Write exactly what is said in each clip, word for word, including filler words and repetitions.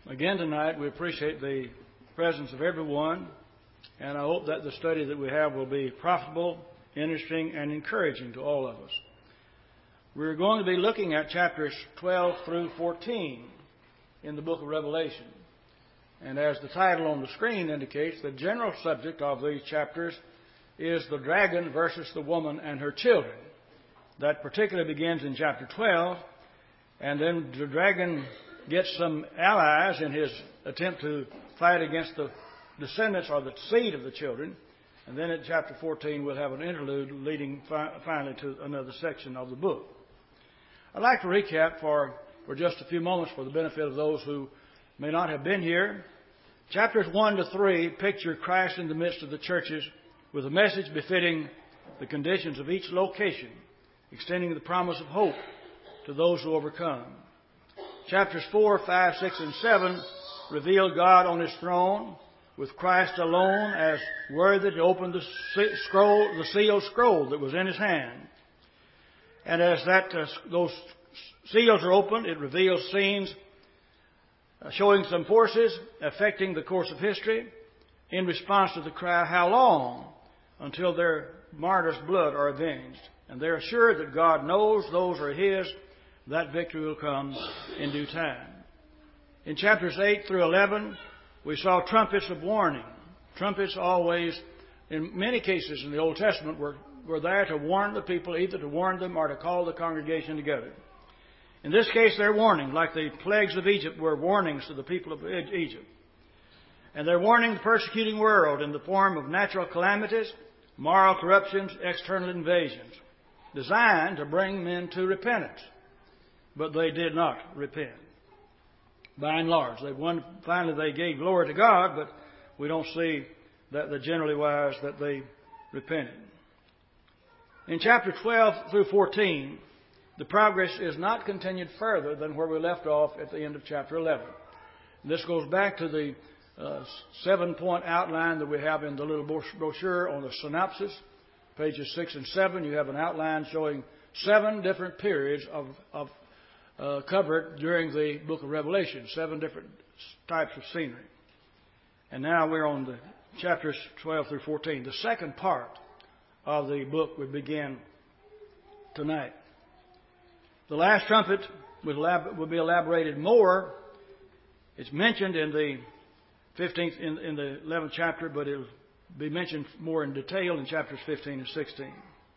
again tonight. We appreciate the presence of everyone, and I hope that the study that we have will be profitable, interesting, and encouraging to all of us. We're going to be looking at chapters twelve through fourteen in the book of Revelation. And as the title on the screen indicates, the general subject of these chapters is the dragon versus the woman and her children. That particularly begins in chapter twelve, and then the dragon gets some allies in his attempt to fight against the descendants or the seed of the children. And then in chapter fourteen, we'll have an interlude leading fi- finally to another section of the book. I'd like to recap for, for just a few moments for the benefit of those who may not have been here. Chapters one to three picture Christ in the midst of the churches with a message befitting the conditions of each location, extending the promise of hope to those who overcome. Chapters four, five, six, and seven reveal God on His throne, with Christ alone as worthy to open the scroll, the sealed scroll that was in His hand. And as that uh, those seals are opened, it reveals scenes uh, showing some forces affecting the course of history in response to the cry, "How long?" until their martyrs' blood are avenged. And they're assured that God knows those are His. That victory will come in due time. In chapters eight through eleven, we saw trumpets of warning. Trumpets always, in many cases in the Old Testament, were, were there to warn the people, either to warn them or to call the congregation together. In this case, they're warning, like the plagues of Egypt were warnings to the people of Egypt. And they're warning the persecuting world in the form of natural calamities, moral corruptions, external invasions, designed to bring men to repentance. But they did not repent. By and large, they won, finally they gave glory to God, but we don't see that the generally wise that they repented. In chapter twelve through fourteen, the progress is not continued further than where we left off at the end of chapter eleven. This goes back to the uh, seven-point outline that we have in the little brochure on the synopsis, pages six and seven. You have an outline showing seven different periods of, of Uh, covered during the book of Revelation, seven different types of scenery. And now we're on the chapters twelve through fourteen. The second part of the book would begin tonight. The last trumpet will, elab- will be elaborated more. It's mentioned in the fifteenth, in, in the eleventh chapter, but it'll be mentioned more in detail in chapters fifteen and sixteen.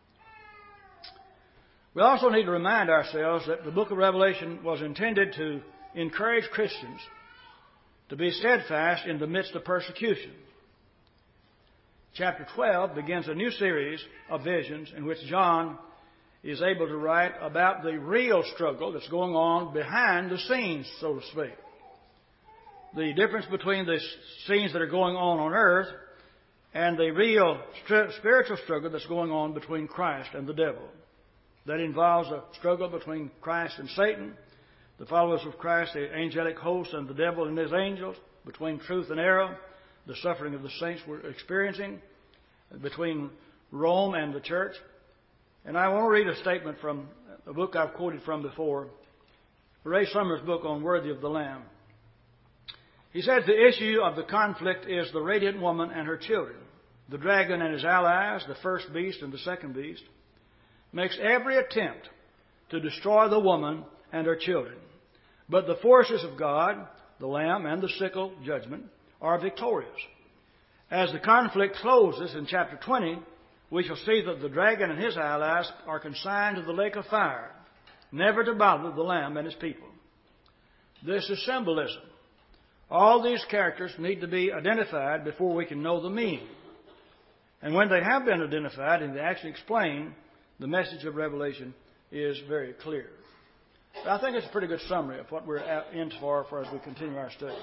We also need to remind ourselves that the book of Revelation was intended to encourage Christians to be steadfast in the midst of persecution. Chapter twelve begins a new series of visions in which John is able to write about the real struggle that's going on behind the scenes, so to speak. The difference between the scenes that are going on on earth and the real spiritual struggle that's going on between Christ and the devil. That involves a struggle between Christ and Satan, the followers of Christ, the angelic host, and the devil and his angels, between truth and error, the suffering of the saints we're experiencing, between Rome and the church. And I want to read a statement from a book I've quoted from before, Ray Summers' book on Worthy of the Lamb. He said, "The issue of the conflict is the radiant woman and her children, the dragon and his allies, the first beast and the second beast, makes every attempt to destroy the woman and her children. But the forces of God, the Lamb and the sickle, judgment, are victorious. As the conflict closes in chapter twenty, we shall see that the dragon and his allies are consigned to the lake of fire, never to bother the Lamb and his people." This is symbolism. All these characters need to be identified before we can know the meaning. And when they have been identified and they actually explain, the message of Revelation is very clear. I think it's a pretty good summary of what we're in for, for as we continue our study.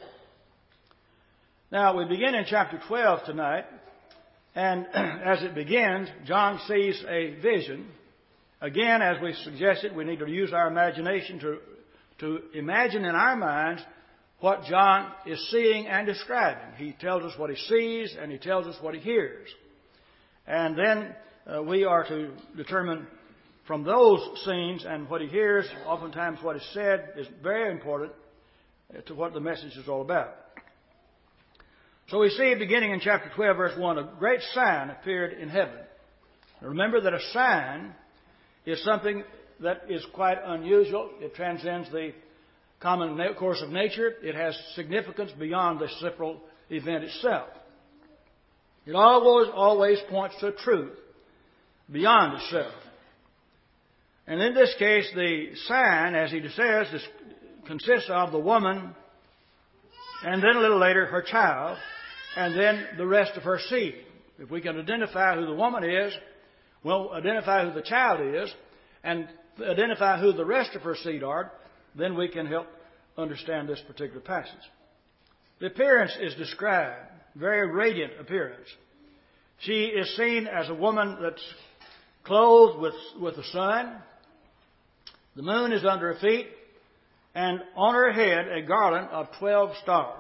Now, we begin in chapter twelve tonight, and as it begins, John sees a vision. Again, as we suggested, we need to use our imagination to, to imagine in our minds what John is seeing and describing. He tells us what he sees, and he tells us what he hears. And then Uh, we are to determine from those scenes and what he hears, oftentimes what is said is very important. to what the message is all about. So we see, beginning in chapter twelve, verse one, a great sign appeared in heaven. Now remember that a sign is something that is quite unusual. It transcends the common course of nature. It has significance beyond the simple event itself. It always, always points to a truth beyond itself. And in this case, the sign, as he says, this consists of the woman, and then a little later her child, and then the rest of her seed. If we can identify who the woman is, we'll identify who the child is, and identify who the rest of her seed are, then we can help understand this particular passage. The appearance is described, very radiant appearance. She is seen as a woman that's clothed with, with the sun. The moon is under her feet, and on her head a garland of twelve stars.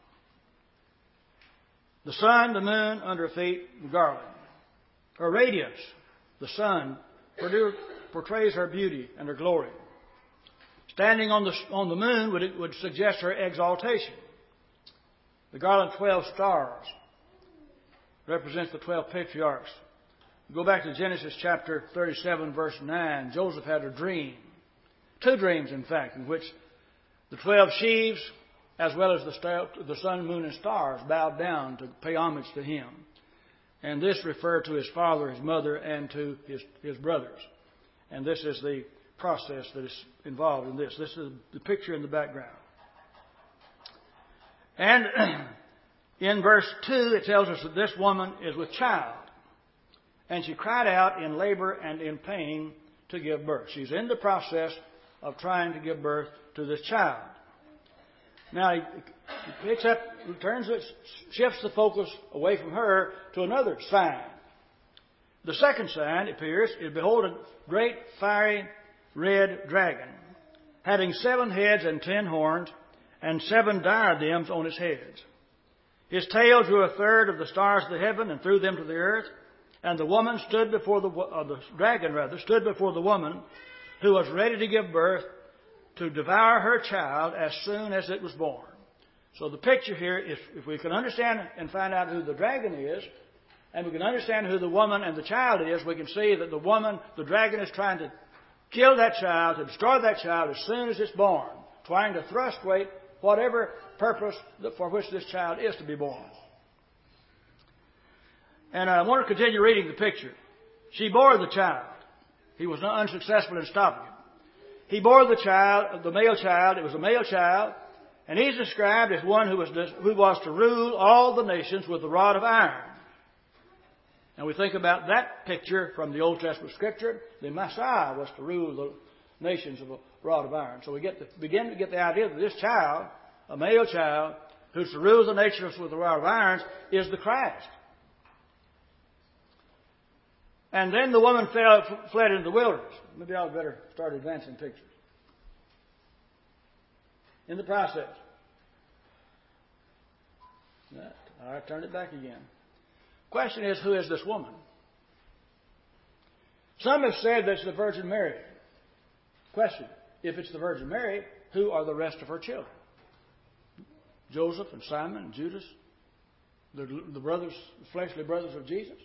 The sun, the moon, under her feet, the garland. Her radiance, the sun, portrays her beauty and her glory. Standing on the, on the moon would, would suggest her exaltation. The garland of twelve stars represents the twelve patriarchs. Go back to Genesis chapter thirty-seven, verse nine. Joseph had a dream. Two dreams, in fact, in which the twelve sheaves, as well as the, star, the sun, moon, and stars, bowed down to pay homage to him. And this referred to his father, his mother, and to his, his brothers. And this is the process that is involved in this. This is the picture in the background. And in verse two, it tells us that this woman is with child. And she cried out in labor and in pain to give birth. She's in the process of trying to give birth to this child. Now, he picks up, turns it, shifts the focus away from her to another sign. The second sign appears, is behold a great fiery red dragon, having seven heads and ten horns, and seven diadems on his heads. His tail drew a third of the stars of the heaven and threw them to the earth. And the woman stood before the, uh, the dragon rather, stood before the woman who was ready to give birth to devour her child as soon as it was born. So the picture here is, if we can understand and find out who the dragon is, and we can understand who the woman and the child is, we can see that the woman, the dragon is trying to kill that child, to destroy that child as soon as it's born, trying to thrust away whatever purpose for which this child is to be born. And I want to continue reading the picture. She bore the child. He was unsuccessful in stopping it. He bore the child, the male child. It was a male child. And he's described as one who was, who was to rule all the nations with a rod of iron. And we think about that picture from the Old Testament Scripture. The Messiah was to rule the nations with a rod of iron. So we get to, begin to get the idea that this child, a male child, who's to rule the nations with a rod of iron, is the Christ. And then the woman fell, fled into the wilderness. Maybe I'll better start advancing pictures. In the process. All right, turn it back again. Question is, who is this woman? Some have said that it's the Virgin Mary. Question, if it's the Virgin Mary, who are the rest of her children? Joseph and Simon and Judas, the, the brothers, the fleshly brothers of Jesus?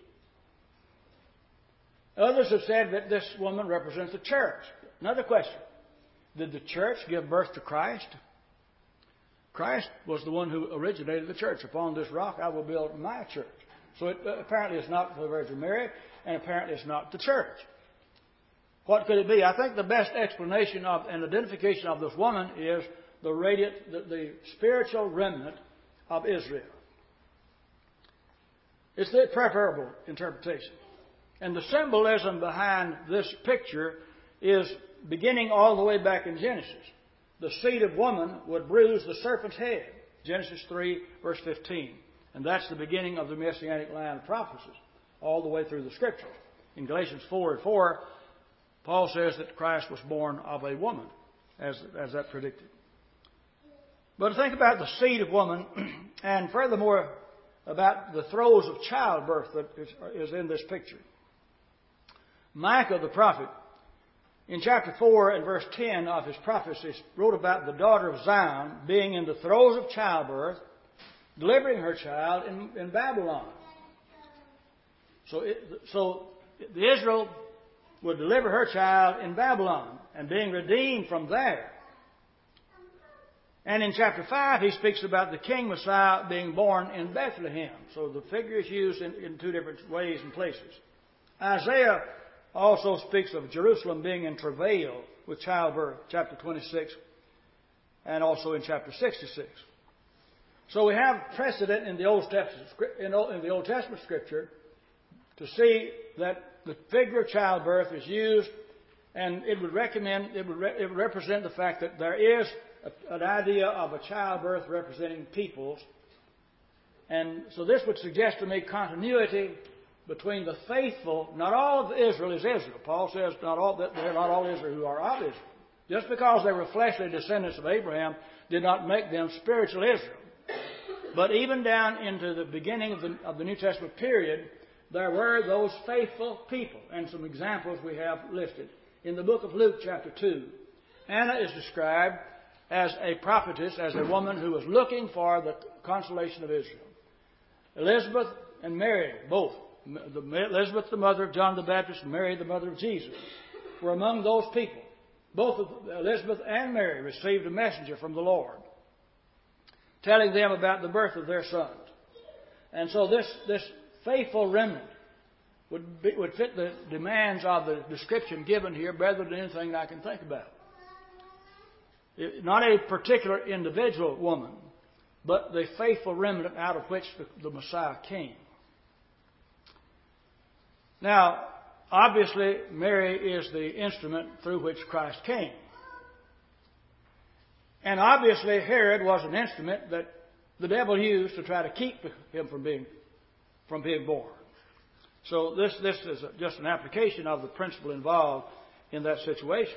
Others have said that this woman represents the church. Another question. Did the church give birth to Christ? Christ was the one who originated the church. Upon this rock I will build my church. So it, uh, apparently it's not the Virgin Mary, and apparently it's not the church. What could it be? I think the best explanation of and identification of this woman is the radiant, the, the spiritual remnant of Israel. It's the preferable interpretation. And the symbolism behind this picture is beginning all the way back in Genesis. The seed of woman would bruise the serpent's head. Genesis three, verse fifteen. And that's the beginning of the Messianic line of prophecies, all the way through the Scriptures. In Galatians four and four, Paul says that Christ was born of a woman, as, as that predicted. But think about the seed of woman, and furthermore, about the throes of childbirth that is, is in this picture. Micah the prophet, in chapter four and verse ten of his prophecy, wrote about the daughter of Zion being in the throes of childbirth, delivering her child in, in Babylon. So, it, so Israel would deliver her child in Babylon and being redeemed from there. And in chapter five, he speaks about the King Messiah being born in Bethlehem. So the figure is used in, in two different ways and places. Isaiah also speaks of Jerusalem being in travail with childbirth, chapter twenty-six, and also in chapter sixty-six. So we have precedent in the Old Testament, in the Old Testament Scripture to see that the figure of childbirth is used, and it would recommend it would, re, it would represent the fact that there is a, an idea of a childbirth representing peoples, and so this would suggest to me continuity between the faithful. Not all of Israel is Israel. Paul says not all that they're not all Israel who are of Israel. Just because they were fleshly descendants of Abraham did not make them spiritual Israel. But even down into the beginning of the, of the New Testament period, there were those faithful people, and some examples we have listed. In the book of Luke, chapter two, Anna is described as a prophetess, as a woman who was looking for the consolation of Israel. Elizabeth and Mary, both, Elizabeth, the mother of John the Baptist, and Mary, the mother of Jesus, were among those people. Both Elizabeth and Mary received a messenger from the Lord, telling them about the birth of their sons. And so this, this faithful remnant would, be, would fit the demands of the description given here better than anything I can think about. It, not a particular individual woman, but the faithful remnant out of which the, the Messiah came. Now, obviously, Mary is the instrument through which Christ came. And obviously, Herod was an instrument that the devil used to try to keep him from being, from being born. So this, this is just an application of the principle involved in that situation.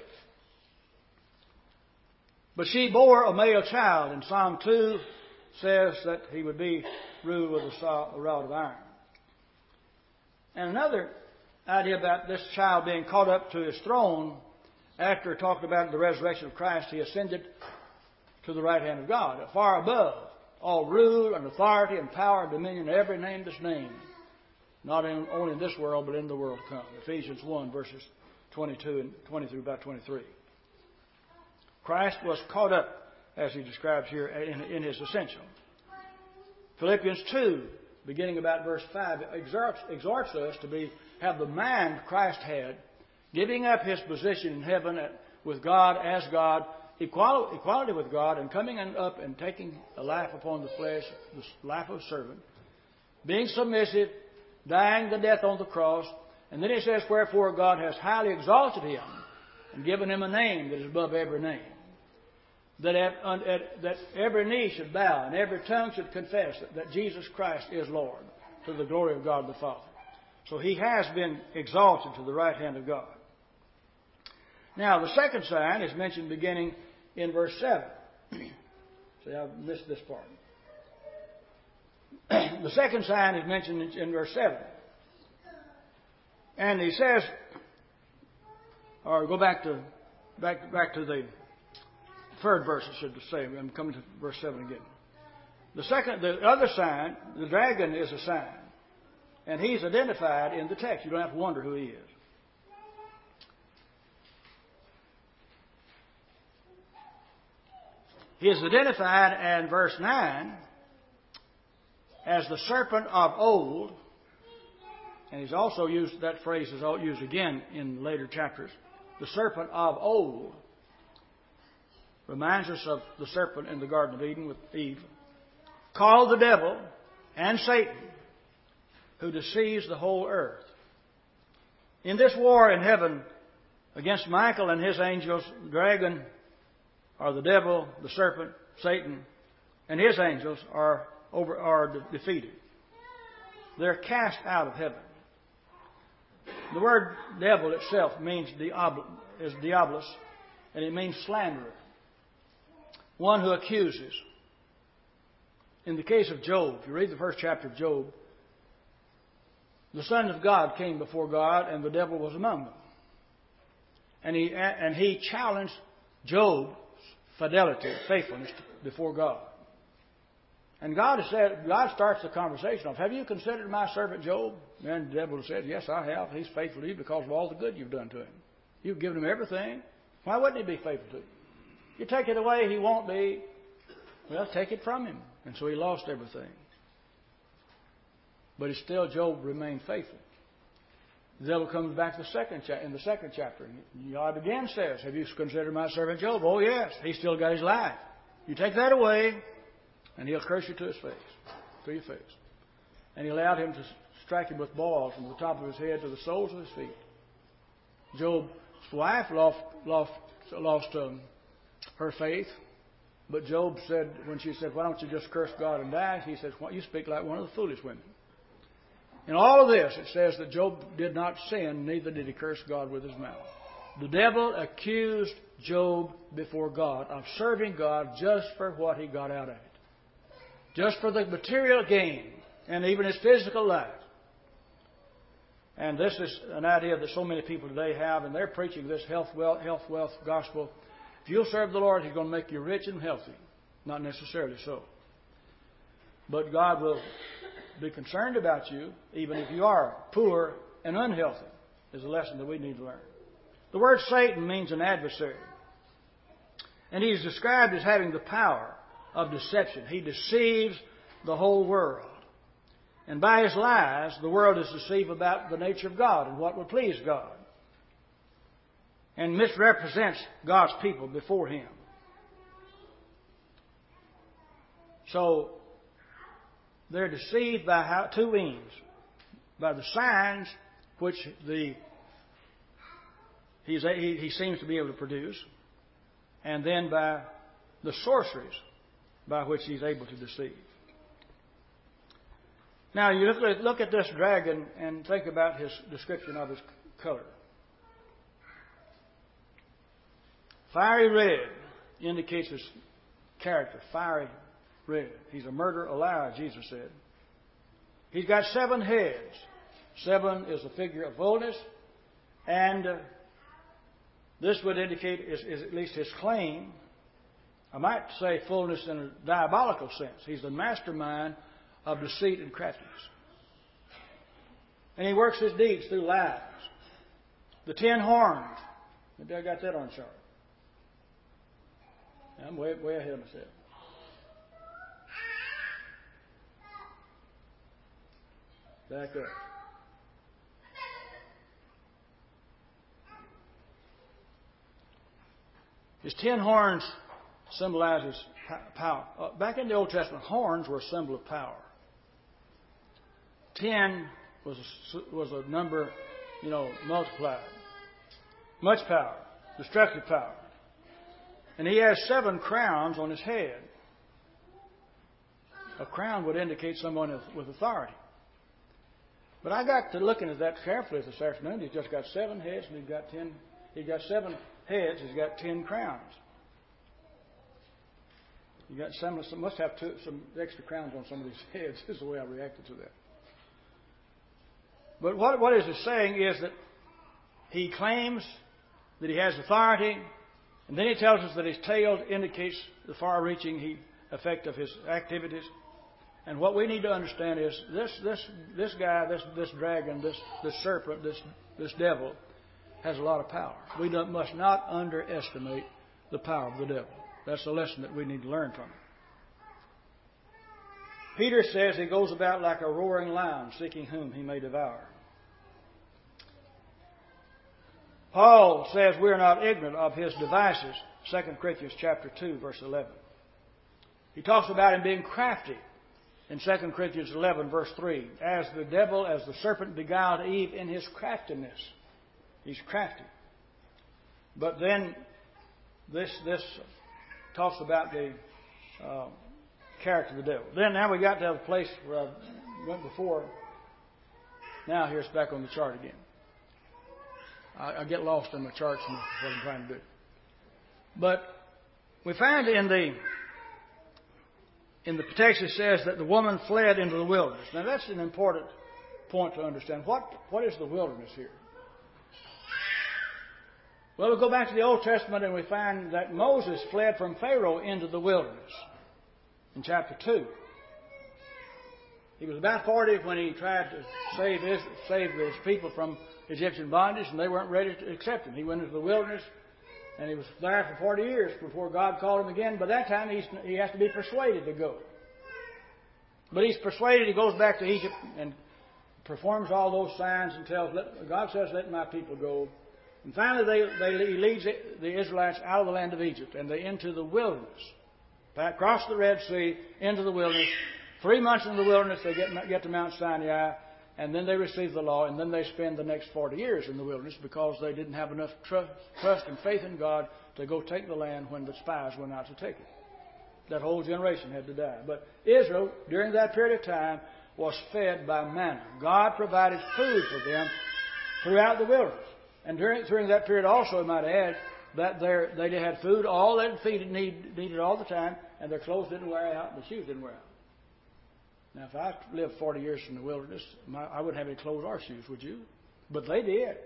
But she bore a male child, and Psalm two says that he would be ruled with a rod of iron. And another idea about this child being caught up to his throne, after talking about the resurrection of Christ, he ascended to the right hand of God, far above all rule and authority and power and dominion, every name that's named, not in, only in this world, but in the world to come. Ephesians one, verses twenty-two and twenty through about twenty-three. Christ was caught up, as he describes here, in, in his ascension. Philippians two, beginning about verse five, exhorts, exhorts us to be have the mind Christ had, giving up his position in heaven at, with God as God, equality, equality with God, and coming up and taking a life upon the flesh, the life of a servant, being submissive, dying the death on the cross. And then he says, wherefore God has highly exalted him and given him a name that is above every name, that, at, at, that every knee should bow and every tongue should confess that, that Jesus Christ is Lord, to the glory of God the Father. So he has been exalted to the right hand of God. Now, the second sign is mentioned beginning in verse seven. See, I've missed this part. The second sign is mentioned in verse seven. And he says, or go back to back back to the third verse, I should say. I'm coming to verse seven again. The second, the other sign, the dragon is a sign. And he's identified in the text. You don't have to wonder who he is. He is identified in verse nine as the serpent of old. And he's also used, that phrase is used again in later chapters. The serpent of old reminds us of the serpent in the Garden of Eden with Eve, called the devil and Satan, who deceives the whole earth. In this war in heaven against Michael and his angels, the dragon, or the devil, the serpent, Satan, and his angels are over are defeated. They're cast out of heaven. The word devil itself means diablo, is diabolos, and it means slanderer, one who accuses. In the case of Job, if you read the first chapter of Job, the sons of God came before God, and the devil was among them. And he, and he challenged Job's fidelity, faithfulness before God. And God has said, God starts the conversation off, have you considered my servant Job? And the devil said, yes, I have. He's faithful to you because of all the good you've done to him. You've given him everything. Why wouldn't he be faithful to you? You take it away, he won't be. Well, take it from him. And so he lost everything. But it's still, Job remained faithful. The devil comes back to the second cha- in the second chapter. And God again says, have you considered my servant Job? Oh, yes. He's still got his life. You take that away, and he'll curse you to his face, to your face. And he allowed him to strike him with balls from the top of his head to the soles of his feet. Job's wife lost, lost, lost um, her faith. But Job said, when she said, why don't you just curse God and die? He said, well, you speak like one of the foolish women. In all of this, it says that Job did not sin, neither did he curse God with his mouth. The devil accused Job before God of serving God just for what he got out of it. Just for the material gain and even his physical life. And this is an idea that so many people today have, and they're preaching this health, wealth, health, wealth gospel. If you'll serve the Lord, He's going to make you rich and healthy. Not necessarily so. But God will be concerned about you, even if you are poor and unhealthy, is a lesson that we need to learn. The word Satan means an adversary. And he's described as having the power of deception. He deceives the whole world. And by his lies, the world is deceived about the nature of God and what would please God. And misrepresents God's people before Him. So, they're deceived by how, two means. By the signs which the he's, he, he seems to be able to produce. And then by the sorceries by which he's able to deceive. Now, you look at, look at this dragon and think about his description of his color. Fiery red indicates his character. Fiery red. He's a murderer, a liar, Jesus said. He's got seven heads. Seven is a figure of fullness. And uh, this would indicate, is, is at least his claim, I might say fullness in a diabolical sense. He's the mastermind of deceit and craftiness. And he works his deeds through lies. The ten horns. Maybe I got that on chart. I'm way, way ahead of myself. Back up. His ten horns symbolizes power. Uh, back in the Old Testament, horns were a symbol of power. Ten was a, was a number, you know, multiplied. Much power, destructive power. And he has seven crowns on his head. A crown would indicate someone with authority. But I got to looking at that carefully this afternoon. He's just got seven heads, and he's got ten. He's got seven heads. He's got ten crowns. You got some. some must have two, some extra crowns on some of these heads. Is the way I reacted to that. But what what is it saying is that he claims that he has authority. And then he tells us that his tail indicates the far-reaching effect of his activities. And what we need to understand is this this this guy, this this dragon, this this serpent, this this devil has a lot of power. We don't, must not underestimate the power of the devil. That's a lesson that we need to learn from him. Peter says he goes about like a roaring lion, seeking whom he may devour. Paul says we are not ignorant of his devices, Second Corinthians chapter two, verse eleven. He talks about him being crafty in Second Corinthians eleven, verse three. As the devil, as the serpent beguiled Eve in his craftiness. He's crafty. But then this this talks about the uh, character of the devil. Then now we got to the place where I went before. Now here's back on the chart again. I, I get lost in my charts and what I'm trying to do. But we find in the in the text it says that the woman fled into the wilderness. Now that's an important point to understand. What what is the wilderness here? Well, we go back to the Old Testament and we find that Moses fled from Pharaoh into the wilderness in chapter two. He was about forty when he tried to save his, save his people from Egyptian bondage, and they weren't ready to accept him. He went into the wilderness, and he was there for forty years before God called him again. By that time, he's, he has to be persuaded to go. But he's persuaded. He goes back to Egypt and performs all those signs and tells, let, God says, let my people go. And finally, they, they, he leads the Israelites out of the land of Egypt, and they into the wilderness. Across the Red Sea, into the wilderness. Three months in the wilderness, they get, get to Mount Sinai, and then they receive the law, and then they spend the next forty years in the wilderness because they didn't have enough trust, trust and faith in God to go take the land when the spies went out to take it. That whole generation had to die. But Israel, during that period of time, was fed by manna. God provided food for them throughout the wilderness. And during, during that period also, I might add, that they had food, all they needed, needed all the time, and their clothes didn't wear out, and their shoes didn't wear out. Now, if I lived forty years in the wilderness, my, I wouldn't have any clothes or shoes, would you? But they did.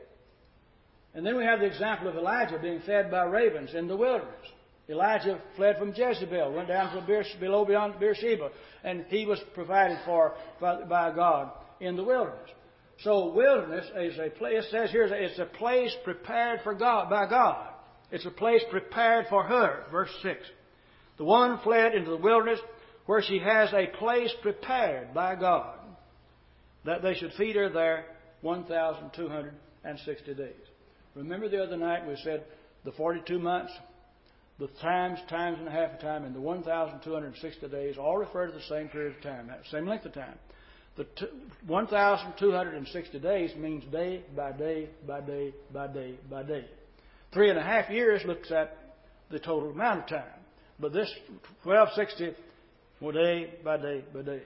And then we have the example of Elijah being fed by ravens in the wilderness. Elijah fled from Jezebel, went down to Beer, below beyond Beersheba, and he was provided for by, by God in the wilderness. So wilderness is a place, it says here, it's a place prepared for God, by God. It's a place prepared for her. Verse six. The woman fled into the wilderness where she has a place prepared by God, that they should feed her there one thousand two hundred sixty days. Remember the other night we said the forty-two months, the times, times and a half of time, and the one thousand two hundred sixty days all refer to the same period of time, same length of time. The t- one thousand two hundred sixty days means day by day by day by day by day. Three and a half years looks at the total amount of time. But this twelve sixty, well, day by day by day.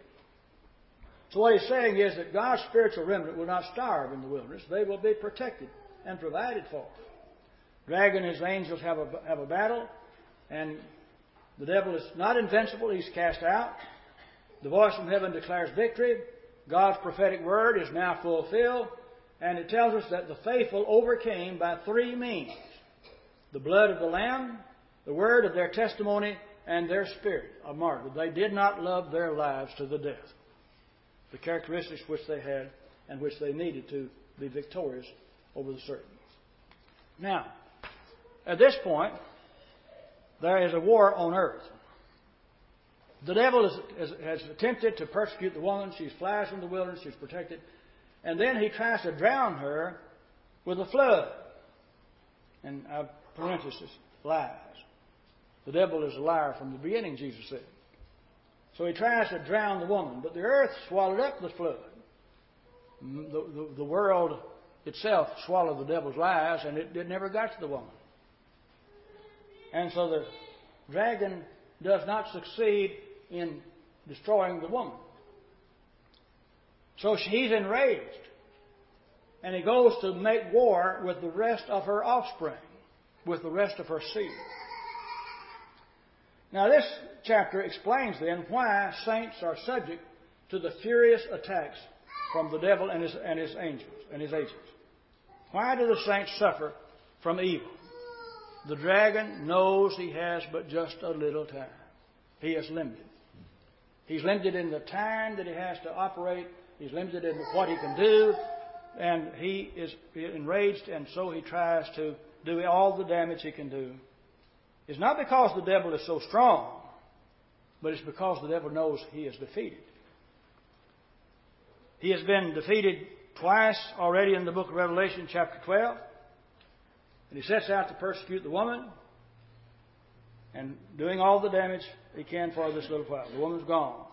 So what he's saying is that God's spiritual remnant will not starve in the wilderness. They will be protected and provided for. Dragon and his angels have a, have a battle, and the devil is not invincible. He's cast out. The voice from heaven declares victory. God's prophetic word is now fulfilled, and it tells us that the faithful overcame by three means: the blood of the Lamb, the word of their testimony, and their spirit of martyrdom. They did not love their lives to the death. The characteristics which they had and which they needed to be victorious over the serpent. Now, at this point, there is a war on earth. The devil is, is, has attempted to persecute the woman. She flies from the wilderness. She's protected. And then he tries to drown her with a flood. And uh, parenthesis, lies. The devil is a liar from the beginning, Jesus said. So he tries to drown the woman. But the earth swallowed up the flood. The, the, the world itself swallowed the devil's lies, and it, it never got to the woman. And so the dragon does not succeed in destroying the woman. So he's enraged. And he goes to make war with the rest of her offspring, with the rest of her seed. Now this chapter explains then why saints are subject to the furious attacks from the devil and his, and his angels and his agents. Why do the saints suffer from evil? The dragon knows he has but just a little time. He is limited. He's limited in the time that he has to operate. He's limited in what he can do. And he is enraged, and so he tries to do all the damage he can do. It's not because the devil is so strong, but it's because the devil knows he is defeated. He has been defeated twice already in the book of Revelation, chapter twelve. And he sets out to persecute the woman and doing all the damage he can for this little while. The woman's gone.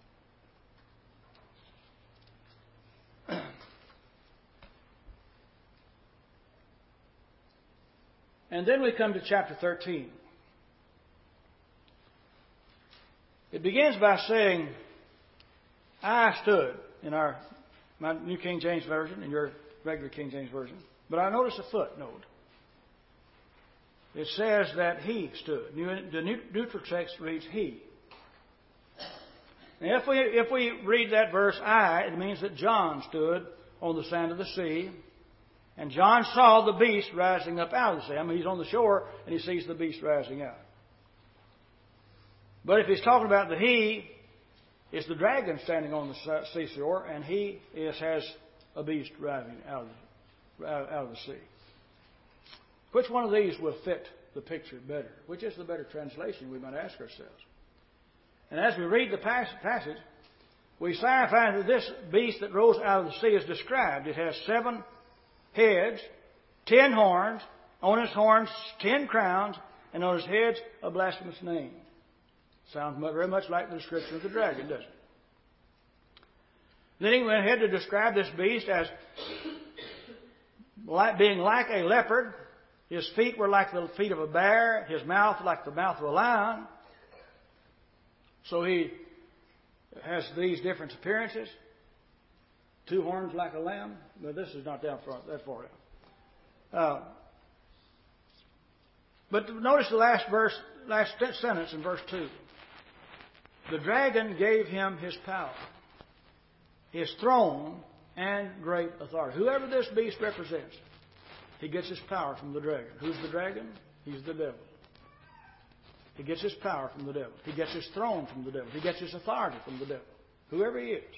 And then we come to chapter thirteen. It begins by saying, I stood, in our my New King James Version and your regular King James Version. But I notice a footnote. It says that he stood. The neutral text reads he. And if we if we read that verse I, it means that John stood on the sand of the sea. And John saw the beast rising up out of the sea. I mean, he's on the shore and he sees the beast rising out. But if he's talking about the he, it's the dragon standing on the seashore, and he is, has a beast rising out of, the, out of the sea. Which one of these will fit the picture better? Which is the better translation, we might ask ourselves. And as we read the passage, we find that this beast that rose out of the sea is described. It has seven heads, ten horns, on its horns ten crowns, and on its heads a blasphemous name. Sounds very much like the description of the dragon, doesn't it? Then he went ahead to describe this beast as being like a leopard. His feet were like the feet of a bear. His mouth like the mouth of a lion. So he has these different appearances. Two horns like a lamb. But this is not down front, that far down. Uh, but notice the last verse, last sentence in verse two. The dragon gave him his power, his throne, and great authority. Whoever this beast represents, he gets his power from the dragon. Who's the dragon? He's the devil. He gets his power from the devil. He gets his throne from the devil. He gets his authority from the devil. Whoever he is.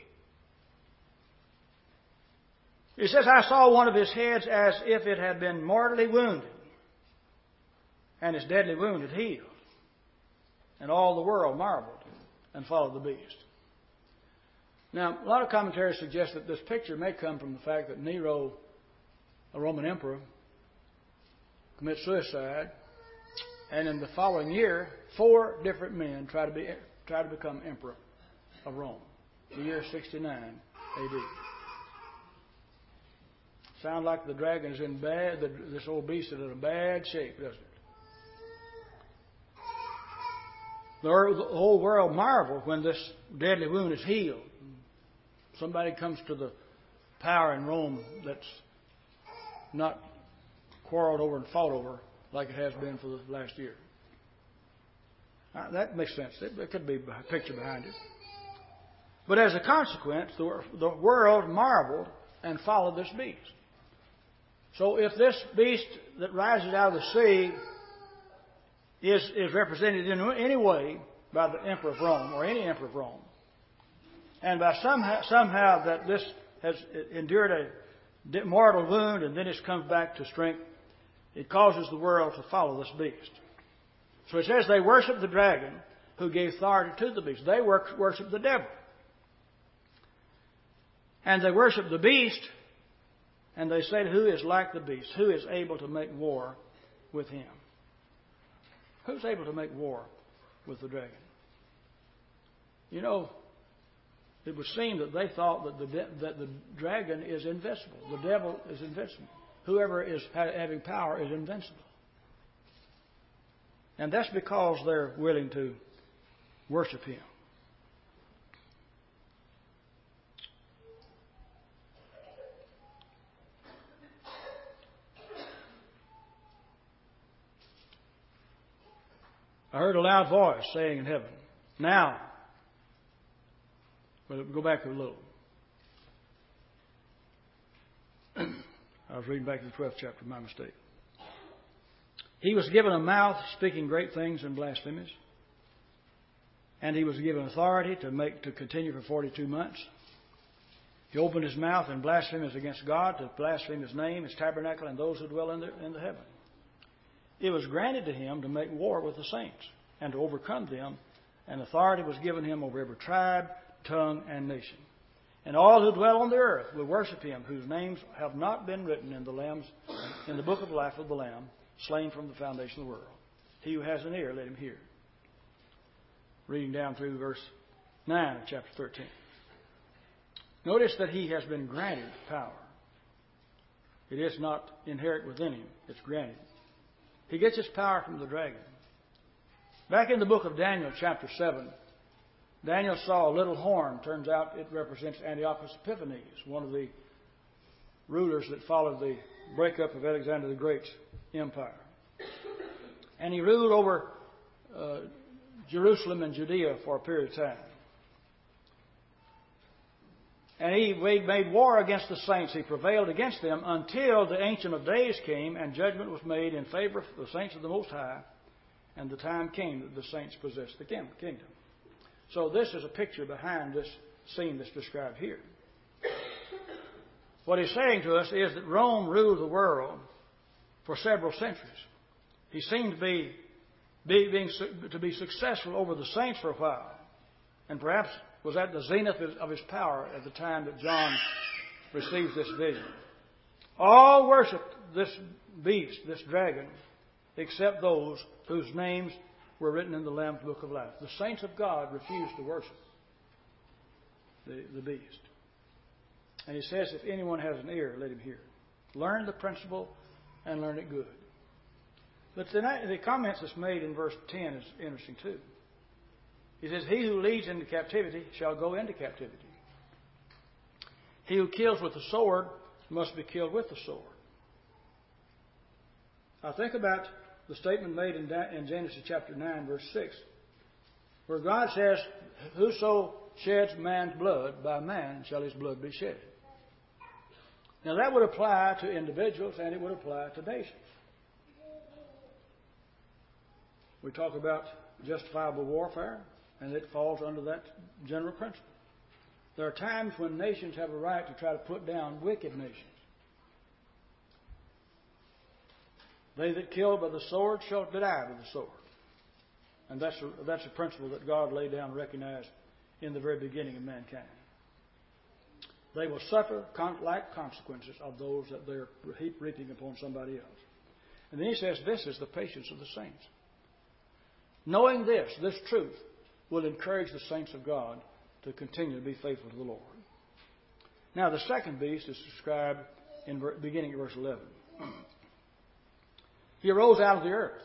He says, I saw one of his heads as if it had been mortally wounded, and his deadly wound had healed. And all the world marveled and followed the beast. Now, a lot of commentaries suggest that this picture may come from the fact that Nero, a Roman emperor, commits suicide, and in the following year, four different men try to be try to become emperor of Rome. The year sixty-nine A D. Sound like the dragon is in bad. The, this old beast is in a bad shape, doesn't it? The whole world marveled when this deadly wound is healed. Somebody comes to the power in Rome that's not quarreled over and fought over like it has been for the last year. Now, that makes sense. There could be a picture behind it. But as a consequence, the, the world marveled and followed this beast. So if this beast that rises out of the sea is, is represented in any way by the Emperor of Rome or any Emperor of Rome, and by somehow, somehow that this has endured a mortal wound and then it comes back to strength, it causes the world to follow this beast. So it says they worship the dragon who gave authority to the beast. They worship the devil. And they worship the beast, and they say, who is like the beast? Who is able to make war with him? Who's able to make war with the dragon? You know, it would seem that they thought that the, de- that the dragon is invincible. The devil is invincible. Whoever is ha- having power is invincible. And that's because they're willing to worship him. I heard a loud voice saying in heaven, now, well, go back a little. I was reading back to the twelfth chapter, my mistake. He was given a mouth speaking great things and blasphemies, and he was given authority to make to continue for forty-two months. He opened his mouth in blasphemies against God, to blaspheme his name, his tabernacle, and those who dwell in the, in the heaven. It was granted to him to make war with the saints and to overcome them, and authority was given him over every tribe, tongue, and nation. And all who dwell on the earth will worship him, whose names have not been written in the Lamb's in the book of life of the Lamb, slain from the foundation of the world. He who has an ear, let him hear. Reading down through verse nine of chapter thirteen. Notice that he has been granted power. It is not inherent within him. It's granted. He gets his power from the dragon. Back in the book of Daniel, chapter seven, Daniel saw a little horn. Turns out it represents Antiochus Epiphanes, one of the rulers that followed the breakup of Alexander the Great's empire. And he ruled over uh, Jerusalem and Judea for a period of time. And he made war against the saints. He prevailed against them until the Ancient of Days came and judgment was made in favor of the saints of the Most High. And the time came that the saints possessed the kingdom. So this is a picture behind this scene that's described here. What he's saying to us is that Rome ruled the world for several centuries. He seemed to be, be being to be successful over the saints for a while, and perhaps was at the zenith of his power at the time that John receives this vision. All worshiped this beast, this dragon, except those whose names were written in the Lamb's Book of Life. The saints of God refused to worship the, the beast. And he says, if anyone has an ear, let him hear. Learn the principle and learn it good. But the, the comments that's made in verse ten is interesting too. He says, he who leads into captivity shall go into captivity. He who kills with the sword must be killed with the sword. Now think about the statement made in, in Genesis chapter nine, verse six, where God says, whoso sheds man's blood, by man shall his blood be shed. Now that would apply to individuals and it would apply to nations. We talk about justifiable warfare, and it falls under that general principle. There are times when nations have a right to try to put down wicked nations. They that kill by the sword shall die by the sword. And that's a, that's a principle that God laid down and recognized in the very beginning of mankind. They will suffer like consequences of those that they're reaping upon somebody else. And then he says, this is the patience of the saints. Knowing this, this truth, will encourage the saints of God to continue to be faithful to the Lord. Now, the second beast is described in beginning of verse eleven. He arose out of the earth.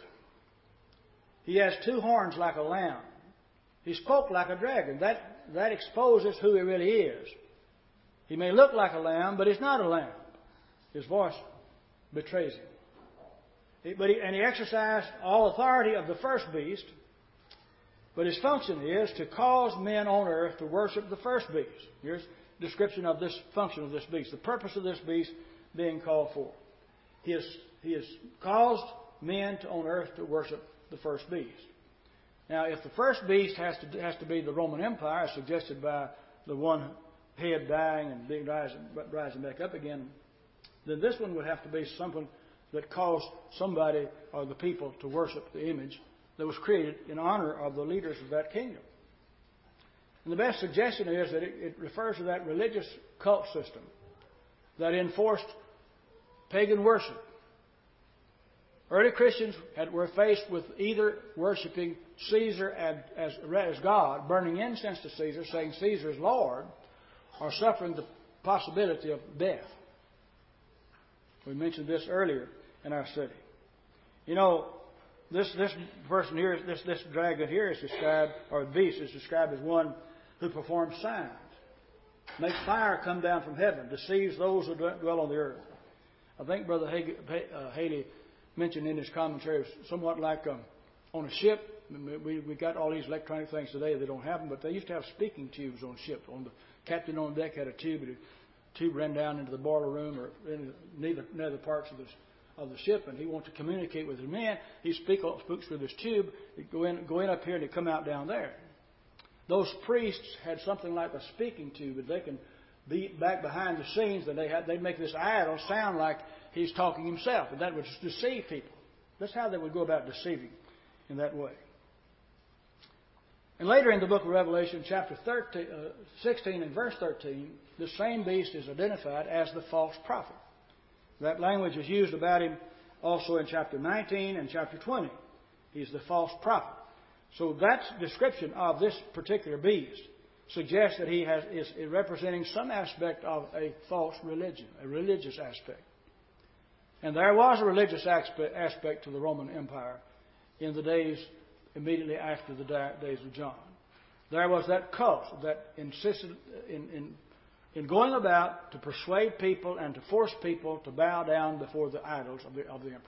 He has two horns like a lamb. He spoke like a dragon. That, that exposes who he really is. He may look like a lamb, but he's not a lamb. His voice betrays him. He, but he, and he exercised all authority of the first beast. But his function is to cause men on earth to worship the first beast. Here's a description of this function of this beast. The purpose of this beast being called for. He has, he has caused men to, on earth to worship the first beast. Now, if the first beast has to has to be the Roman Empire, as suggested by the one head dying and being rising, rising back up again, then this one would have to be something that caused somebody or the people to worship the image that was created in honor of the leaders of that kingdom. And the best suggestion is that it, it refers to that religious cult system that enforced pagan worship. Early Christians had, were faced with either worshiping Caesar as, as, as God, burning incense to Caesar, saying Caesar is Lord, or suffering the possibility of death. We mentioned this earlier in our study. You know, this this person here, this this dragon here is described, or beast is described as one who performs signs, makes fire come down from heaven, deceives those who dwell on the earth. I think Brother Haley mentioned in his commentary, somewhat like um, on a ship. We we got all these electronic things today that don't happen, but they used to have speaking tubes on ships. On the captain on deck had a tube. The tube ran down into the boiler room or in neither nether parts of the of the ship, and he wanted to communicate with his men. He speak speaks through this tube. He'd go in go in up here and he'd come out down there. Those priests had something like a speaking tube, but they can be back behind the scenes. That they had they'd make this idol sound like he's talking himself, and that would deceive people. That's how they would go about deceiving in that way. And later in the book of Revelation, chapter thirteen, uh, sixteen and verse thirteen, the same beast is identified as the false prophet. That language is used about him also in chapter nineteen and chapter twenty. He's the false prophet. So that description of this particular beast suggests that he has, is representing some aspect of a false religion, a religious aspect. And there was a religious aspect, aspect to the Roman Empire in the days immediately after the days of John. There was that cult that insisted in, in, in going about to persuade people and to force people to bow down before the idols of the, of the emperors.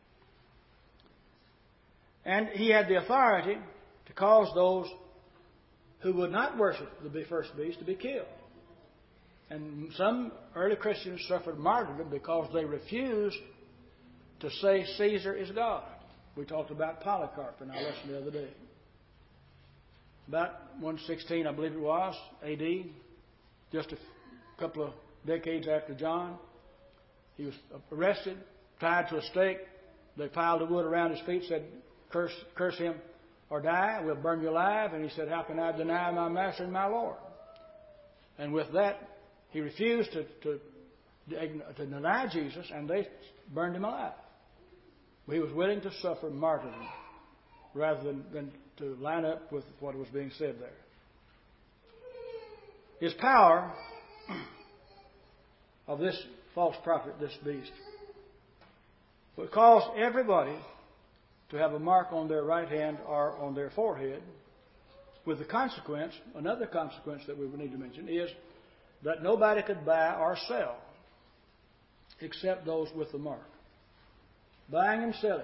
And he had the authority to cause those who would not worship the first beast to be killed. And some early Christians suffered martyrdom because they refused to say Caesar is God. We talked about Polycarp in our lesson the other day. About one sixteen, I believe it was, A D, just a couple of decades after John, he was arrested, tied to a stake. They piled the wood around his feet, said, curse, curse him or die, we'll burn you alive. And he said, how can I deny my master and my Lord? And with that, he refused to, to, to deny Jesus, and they burned him alive. He was willing to suffer martyrdom rather than, than to line up with what was being said there. His power of this false prophet, this beast, would cause everybody to have a mark on their right hand or on their forehead, with the consequence, another consequence that we would need to mention is that nobody could buy or sell except those with the mark. Buying and selling.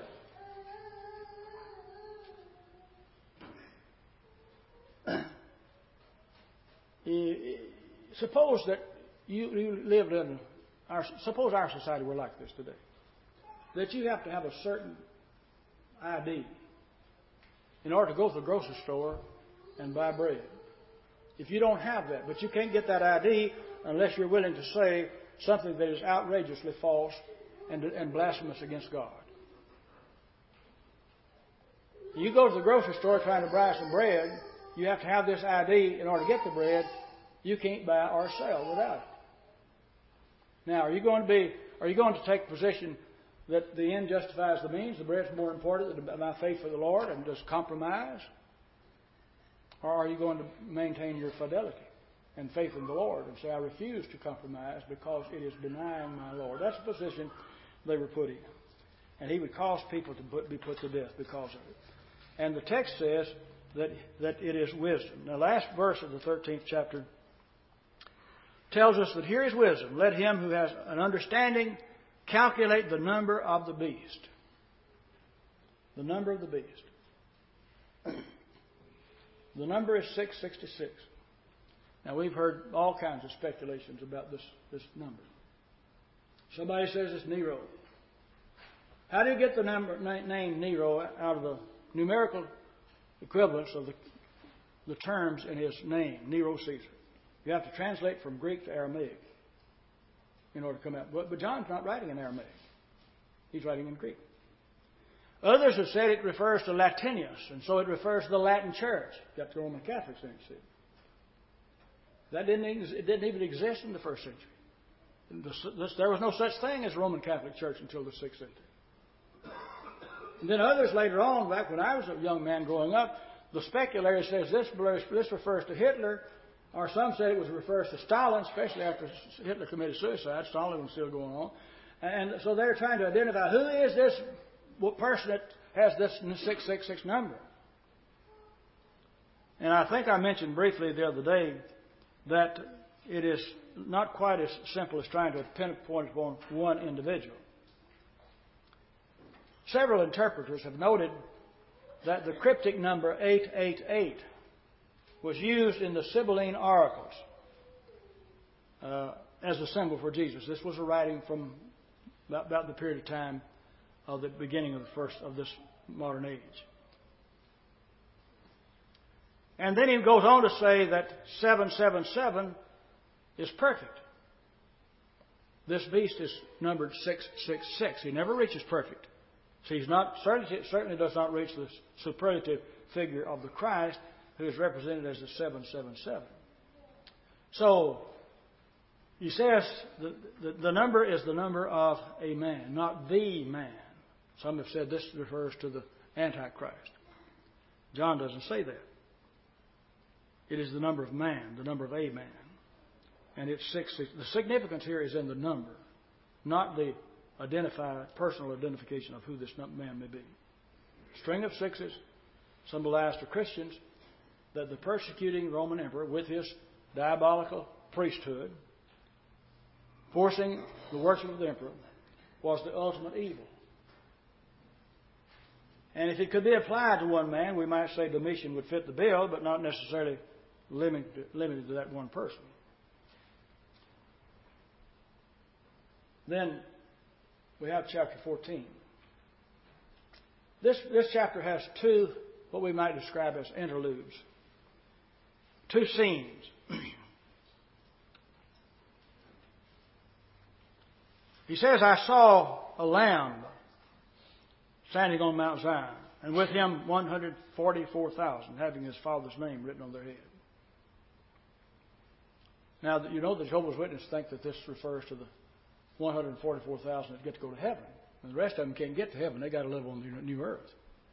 Suppose that you, you lived in our, suppose our society were like this today. That you have to have a certain I D in order to go to the grocery store and buy bread. If you don't have that, but you can't get that I D unless you're willing to say something that is outrageously false and, and blasphemous against God. You go to the grocery store trying to buy some bread, you have to have this I D in order to get the bread. You can't buy or sell without it. Now, are you going to be? Are you going to take the position that the end justifies the means? The bread's more important than my faith for the Lord, and just compromise? Or are you going to maintain your fidelity and faith in the Lord and say, I refuse to compromise because it is denying my Lord? That's the position they were put in. And he would cause people to put, be put to death because of it. And the text says that, that it is wisdom. Now, last verse of the thirteenth chapter tells us that here is wisdom. Let him who has an understanding calculate the number of the beast. The number of the beast. The number is six sixty-six. Now, we've heard all kinds of speculations about this, this number. Somebody says it's Nero. How do you get the number, name Nero out of the numerical equivalence of the, the terms in his name, Nero Caesar? You have to translate from Greek to Aramaic in order to come out. But, but John's not writing in Aramaic. He's writing in Greek. Others have said it refers to Latinius, and so it refers to the Latin Church. Got the Roman Catholics in it, see. That didn't, it didn't even exist in the first century. There was no such thing as Roman Catholic Church until the sixth century. And then others later on, back when I was a young man growing up, the speculator says this, this refers to Hitler, or some say it was refers to Stalin, especially after Hitler committed suicide. Stalin was still going on. And so they're trying to identify who is this person that has this six six six number. And I think I mentioned briefly the other day that it is not quite as simple as trying to pinpoint upon one individual. Several interpreters have noted that the cryptic number eight eight eight was used in the Sibylline oracles uh, as a symbol for Jesus. This was a writing from about, about the period of time of the beginning of the first of this modern age. And then he goes on to say that seven seven seven is perfect. This beast is numbered six six six. He never reaches perfect. So he's not certainly, certainly does not reach the superlative figure of the Christ, who is represented as the seven seven seven. So he says the, the, the number is the number of a man, not the man. Some have said this refers to the Antichrist. John doesn't say that. It is the number of man, the number of a man. And it's six, six. The significance here is in the number, not the identified, personal identification of who this man may be. String of sixes symbolize to Christians that the persecuting Roman emperor, with his diabolical priesthood, forcing the worship of the emperor, was the ultimate evil. And if it could be applied to one man, we might say Domitian would fit the bill, but not necessarily limited, limited to that one person. Then we have chapter fourteen. This, this chapter has two, what we might describe as interludes. Two scenes. He says, I saw a lamb standing on Mount Zion, and with him one hundred forty-four thousand, having his father's name written on their head. Now, you know the Jehovah's Witnesses think that this refers to the one hundred forty-four thousand that get to go to heaven. And the rest of them can't get to heaven. They got to live on the new earth.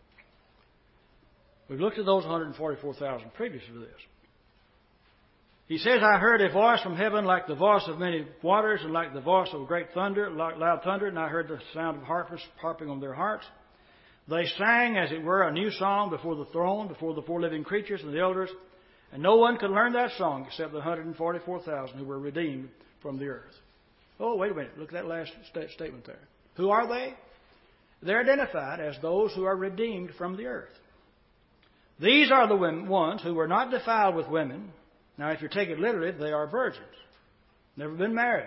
We've looked at those one hundred forty-four thousand previous to this. He says, I heard a voice from heaven like the voice of many waters and like the voice of great thunder, like loud thunder, and I heard the sound of harpers harping on their harps. They sang, as it were, a new song before the throne, before the four living creatures and the elders, and no one could learn that song except the one hundred forty-four thousand who were redeemed from the earth. Oh, wait a minute. Look at that last st- statement there. Who are they? They're identified as those who are redeemed from the earth. These are the women, ones who were not defiled with women. Now, if you take it literally, they are virgins, never been married,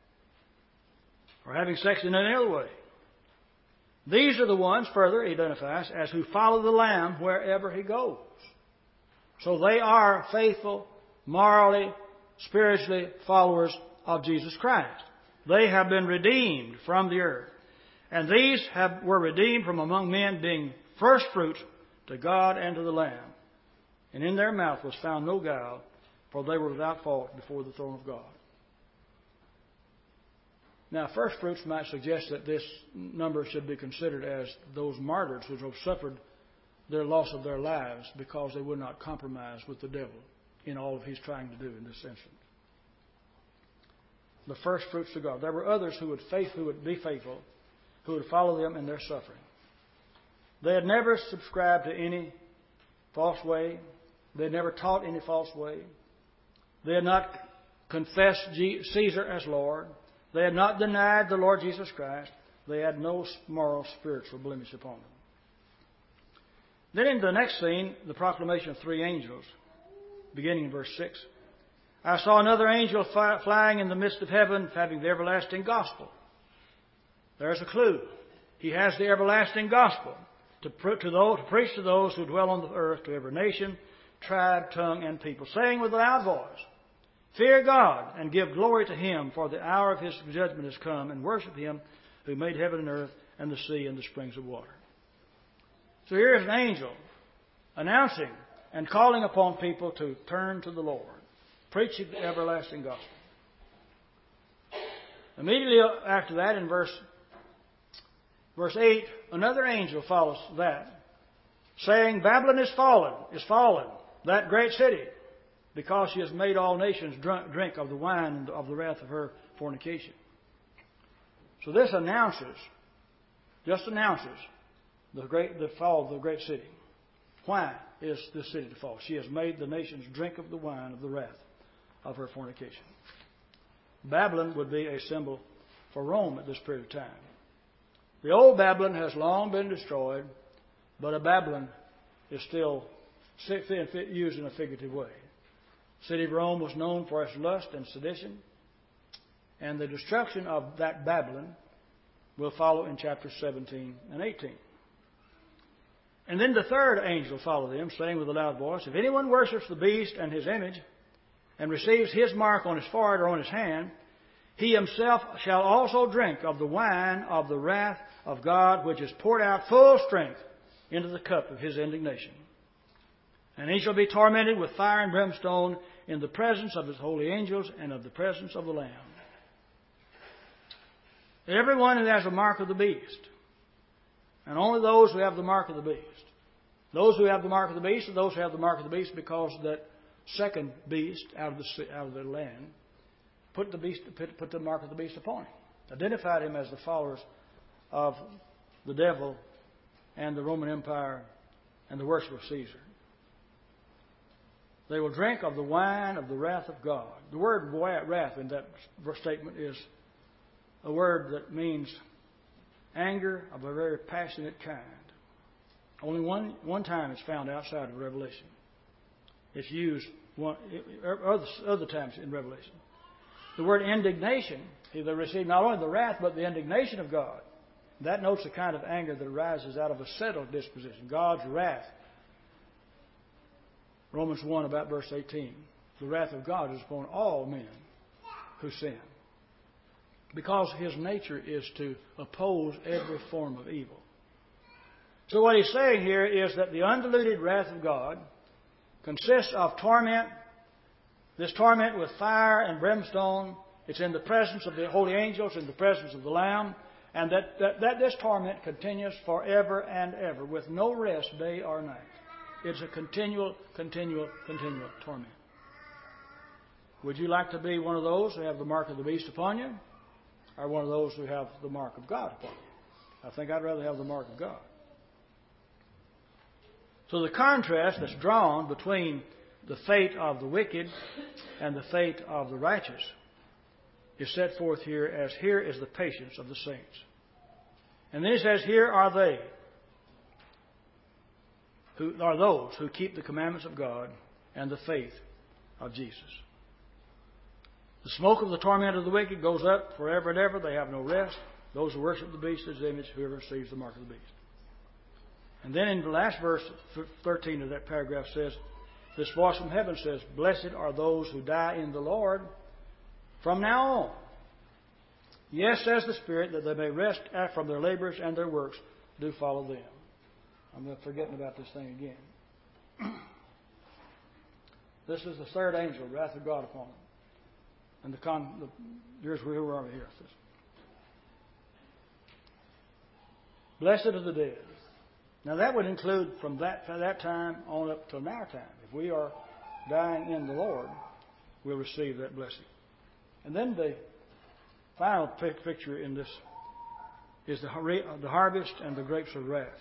or having sex in any other way. These are the ones, further, he identifies as who follow the Lamb wherever he goes. So they are faithful, morally, spiritually followers of Jesus Christ. They have been redeemed from the earth. And these have, were redeemed from among men, being first fruits to God and to the Lamb. And in their mouth was found no guile, for they were without fault before the throne of God. Now, first fruits might suggest that this number should be considered as those martyrs who have suffered their loss of their lives because they would not compromise with the devil in all of he's trying to do in this instance. The first fruits to God. There were others who would faith, who would be faithful, who would follow them in their suffering. They had never subscribed to any false way. They had never taught any false way. They had not confessed Caesar as Lord. They had not denied the Lord Jesus Christ. They had no moral, spiritual blemish upon them. Then in the next scene, the proclamation of three angels, beginning in verse six. I saw another angel fly, flying in the midst of heaven, having the everlasting gospel. There's a clue. He has the everlasting gospel to, to, those, to preach to those who dwell on the earth, to every nation, tribe, tongue, and people, saying with a loud voice, fear God and give glory to Him, for the hour of His judgment has come, and worship Him who made heaven and earth and the sea and the springs of water. So here is an angel announcing and calling upon people to turn to the Lord, preaching the everlasting gospel. Immediately after that, in verse, verse eight, another angel follows that, saying, Babylon is fallen, is fallen, that great city, because she has made all nations drunk, drink of the wine of the wrath of her fornication. So this announces, just announces, the great the fall of the great city. Why is this city to fall? She has made the nations drink of the wine of the wrath of her fornication. Babylon would be a symbol for Rome at this period of time. The old Babylon has long been destroyed, but a Babylon is still used in a figurative way. The city of Rome was known for its lust and sedition, and the destruction of that Babylon will follow in chapters seventeen and eighteen. And then the third angel followed them, saying with a loud voice, if anyone worships the beast and his image, and receives his mark on his forehead or on his hand, he himself shall also drink of the wine of the wrath of God, which is poured out full strength into the cup of his indignation. And he shall be tormented with fire and brimstone in the presence of his holy angels and of the presence of the Lamb. Everyone who has a mark of the beast, and only those who have the mark of the beast. Those who have the mark of the beast are those who have the mark of the beast because that second beast out of the out of the land put the beast put, put the mark of the beast upon him, identified him as the followers of the devil and the Roman Empire and the worship of Caesar. They will drink of the wine of the wrath of God. The word wrath in that statement is a word that means anger of a very passionate kind. Only one, one time it's found outside of Revelation. It's used one, other, other times in Revelation. The word indignation, they received not only the wrath, but the indignation of God. That notes the kind of anger that arises out of a settled disposition. God's wrath. Romans one, about verse eighteen. The wrath of God is upon all men who sin. Because His nature is to oppose every form of evil. So what He's saying here is that the undiluted wrath of God consists of torment. This torment with fire and brimstone. It's in the presence of the holy angels, in the presence of the Lamb. And that, that, that this torment continues forever and ever with no rest day or night. It's a continual, continual, continual torment. Would you like to be one of those who have the mark of the beast upon you? Or one of those who have the mark of God upon you? I think I'd rather have the mark of God. So the contrast that's drawn between the fate of the wicked and the fate of the righteous is set forth here as here is the patience of the saints. And then he says, here are they, who are those who keep the commandments of God and the faith of Jesus. The smoke of the torment of the wicked goes up forever and ever. They have no rest. Those who worship the beast, His image, whoever receives the mark of the beast. And then in the last verse, thirteen of that paragraph says, this voice from heaven says, blessed are those who die in the Lord from now on. Yes, says the Spirit, that they may rest from their labors and their works do follow them. I'm forgetting about this thing again. This is the third angel, wrath of God upon them. And the con, the, here's where we are here. Blessed are the dead. Now that would include from that that time on up to our time. If we are dying in the Lord, we'll receive that blessing. And then the final picture in this is the, the harvest and the grapes of wrath.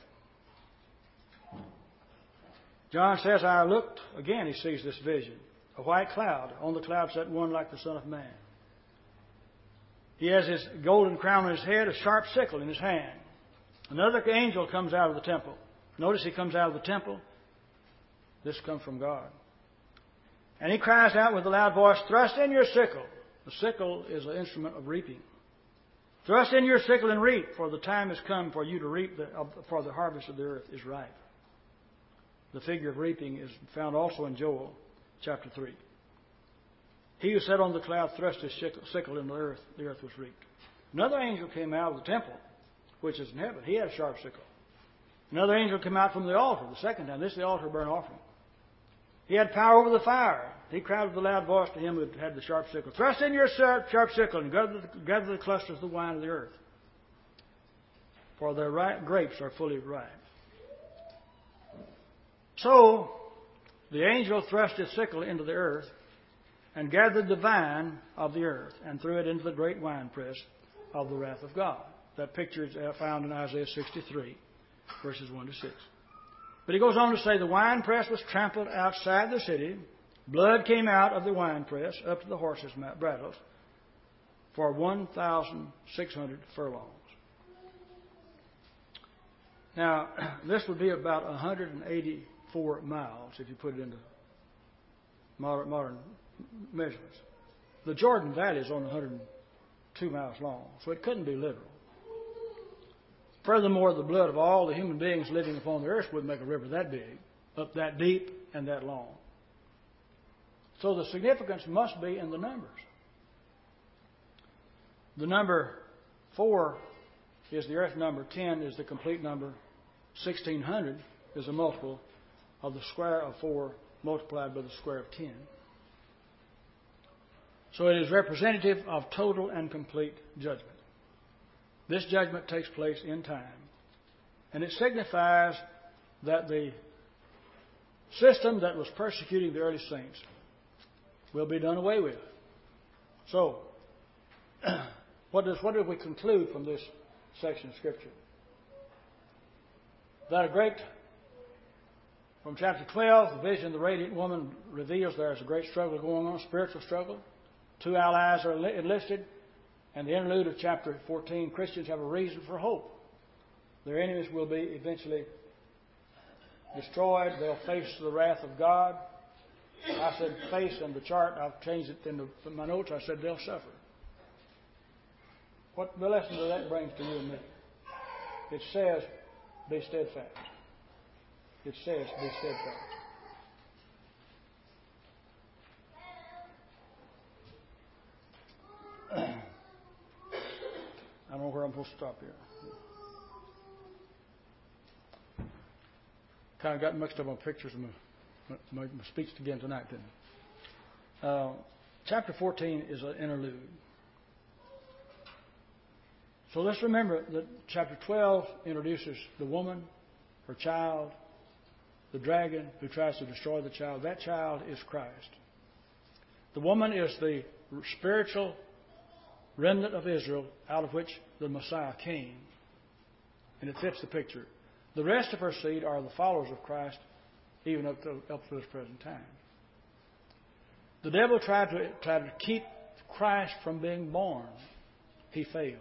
John says, I looked, again he sees this vision. A white cloud. On the cloud sat one like the Son of Man. He has his golden crown on his head, a sharp sickle in his hand. Another angel comes out of the temple. Notice he comes out of the temple. This comes from God. And he cries out with a loud voice, thrust in your sickle. The sickle is an instrument of reaping. Thrust in your sickle and reap, for the time has come for you to reap, the, for the harvest of the earth is ripe. The figure of reaping is found also in Joel chapter three. He who sat on the cloud thrust his sickle in the earth. The earth was reaped. Another angel came out of the temple, which is in heaven. He had a sharp sickle. Another angel came out from the altar the second time. This is the altar burnt offering. He had power over the fire. He cried with a loud voice to him who had the sharp sickle, thrust in your sharp sickle and gather the, gather the clusters of the wine of the earth. For their ripe grapes are fully ripe. So, the angel thrust his sickle into the earth and gathered the vine of the earth and threw it into the great winepress of the wrath of God. That picture is found in Isaiah sixty-three, verses one to six. But he goes on to say the winepress was trampled outside the city. Blood came out of the winepress up to the horses' bridles for one thousand six hundred furlongs. Now, this would be about one hundred eighty-four miles if you put it into modern, modern measurements. The Jordan Valley is only one hundred two miles long, so it couldn't be literal. Furthermore, the blood of all the human beings living upon the earth would make a river that big, up that deep, and that long. So the significance must be in the numbers. The number four is the earth number. Ten is the complete number. Sixteen hundred is a multiple of the square of four multiplied by the square of ten. So it is representative of total and complete judgment. This judgment takes place in time. And it signifies that the system that was persecuting the early saints will be done away with. So, what does what do we conclude from this section of Scripture? That a great, from chapter twelve, the vision of the radiant woman reveals there is a great struggle going on, a spiritual struggle. Two allies are enlisted. And the interlude of chapter fourteen, Christians have a reason for hope. Their enemies will be eventually destroyed. They'll face the wrath of God. I said face on the chart. I've changed it in, the, in my notes. I said they'll suffer. What the lesson does that bring to you and me? It says, be steadfast. It says, be steadfast. I don't know where I'm supposed to stop here. Kind of got mixed up on pictures of my, my, my speech again tonight, didn't I? Uh, chapter fourteen is an interlude. So let's remember that chapter twelve introduces the woman, her child, the dragon who tries to destroy the child. That child is Christ. The woman is the spiritual remnant of Israel out of which the Messiah came. And it fits the picture. The rest of her seed are the followers of Christ, even up to, up to this present time. The devil tried to, tried to keep Christ from being born. He failed.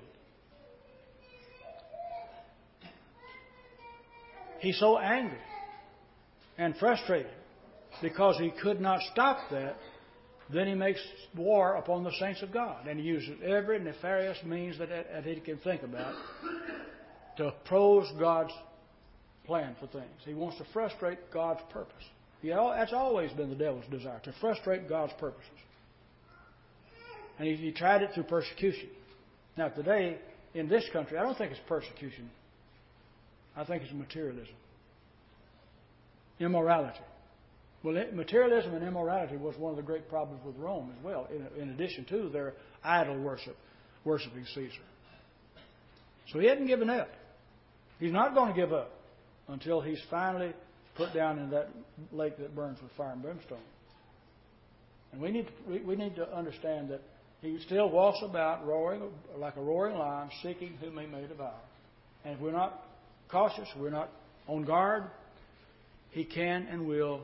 He's so angry and frustrated because he could not stop that. Then he makes war upon the saints of God. And he uses every nefarious means that, that he can think about to oppose God's plan for things. He wants to frustrate God's purpose. You know, that's always been the devil's desire, to frustrate God's purposes. And he, he tried it through persecution. Now today, in this country, I don't think it's persecution. I think it's materialism. Immorality. Well, materialism and immorality was one of the great problems with Rome as well, in, in addition to their idol worship, worshiping Caesar. So he hadn't given up. He's not going to give up until he's finally put down in that lake that burns with fire and brimstone. And we need to, we, we need to understand that he still walks about roaring like a roaring lion, seeking whom he may devour. And if we're not cautious, we're not on guard, he can and will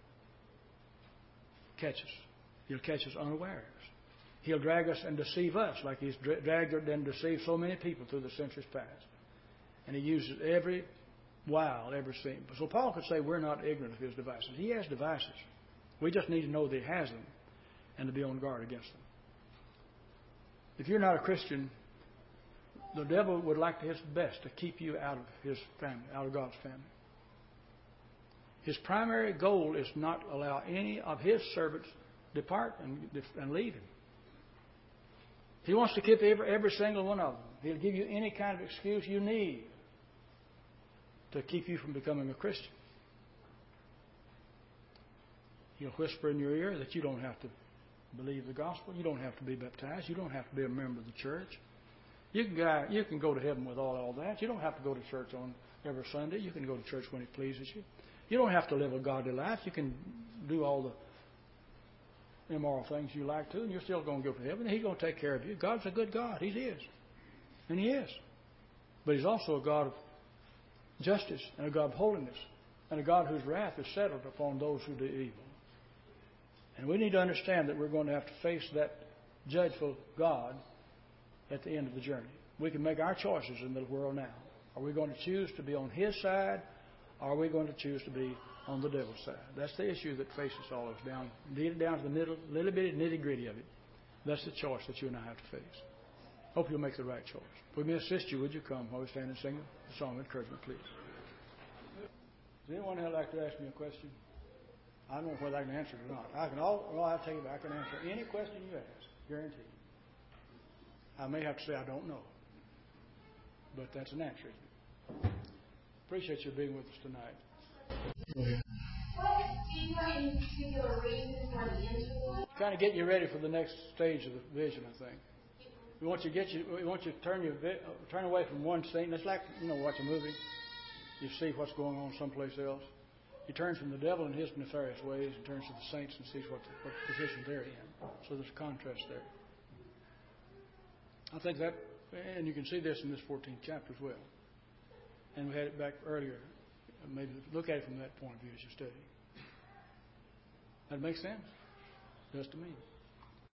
catch us. He'll catch us unawares. He'll drag us and deceive us like he's dragged and deceived so many people through the centuries past. And he uses every wile, every scheme. So Paul could say we're not ignorant of his devices. He has devices. We just need to know that he has them and to be on guard against them. If you're not a Christian, the devil would like his best to keep you out of his family, out of God's family. His primary goal is not allow any of his servants depart and, and leave him. He wants to keep every, every single one of them. He'll give you any kind of excuse you need to keep you from becoming a Christian. He'll whisper in your ear that you don't have to believe the gospel. You don't have to be baptized. You don't have to be a member of the church. You can go, you can go to heaven with all, all that. You don't have to go to church on every Sunday. You can go to church when it pleases you. You don't have to live a godly life. You can do all the immoral things you like to, and you're still going to go to heaven. He's going to take care of you. God's a good God. He is. And He is. But He's also a God of justice and a God of holiness and a God whose wrath is settled upon those who do evil. And we need to understand that we're going to have to face that judgeful God at the end of the journey. We can make our choices in the world now. Are we going to choose to be on His side, or are we going to choose to be on the devil's side? That's the issue that faces all of us, down, down to the little, little bitty nitty-gritty of it. That's the choice that you and I have to face. Hope you'll make the right choice. If we may assist you, would you come while we stand and sing a song of encouragement, please? Does anyone else like to ask me a question? I don't know whether I can answer it or not. I can all, well, I'll tell you, I can answer any question you ask, guaranteed. I may have to say I don't know, but that's an answer. Appreciate you being with us tonight. Go ahead. Do you have any particular reason for the interval? Kind of getting you ready for the next stage of the vision, I think. We want you to get you. We want you to turn your turn away from one scene. It's like, you know, watch a movie. You see what's going on someplace else. He turns from the devil and his nefarious ways and turns to the saints and sees what, the, what position they're in. So there's a contrast there. I think that, and you can see this in this fourteenth chapter as well. And we had it back earlier. Maybe look at it from that point of view as you study. That makes sense? It does to me.